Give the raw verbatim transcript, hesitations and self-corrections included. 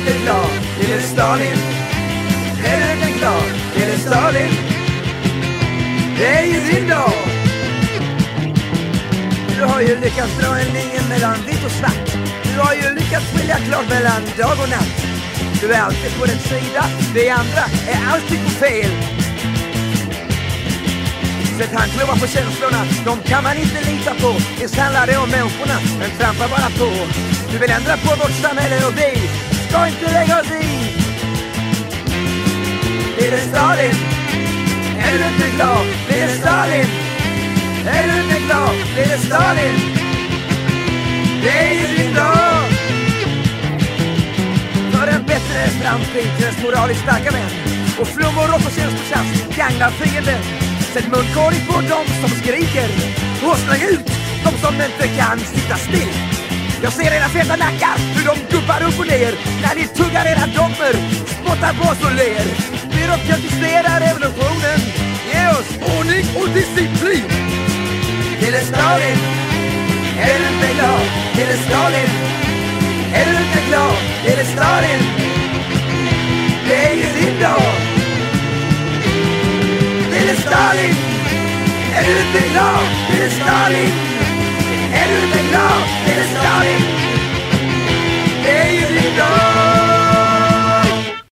inte glad, lille Stalin? Är du inte glad, lille Stalin? Det är ju din dag. Du har ju lyckats dra en linje mellan vitt och svart. Du har ju lyckats skilja klart mellan dag och natt. Du är alltid på rätt sida, det andra är alltid på fel. Sätt handklovar på känslorna, de kan man inte lita på. Det handlar det om människorna, men trampar bara på. Du vill ändra på vårt samhälle och vi ska inte lägga oss i. Lille Stalin, är du inte glad? Lille Stalin, är du inte glad? Lille Stalin, det är ju din dag. För en bättre framtid krävs moraliskt starka män. Och flummor och känsloklass gagnar fienden. Sätt munkorg på dem som skriker och släng ut de som inte kan sitta still. Jag ser era feta nackar, hur de guppar upp och ner när ni tuggar era dogmer, spottar på oss och ler. Vi protesterar revolutionen, ge oss ordning och disciplin. Lille Stalin, är du inte glad? Lille Stalin, är du inte glad? Lille Stalin, det är ju din dag. Lille Stalin, är du inte glad? Lille Stalin, är du inte glad? Lille Stalin, det är ju din dag.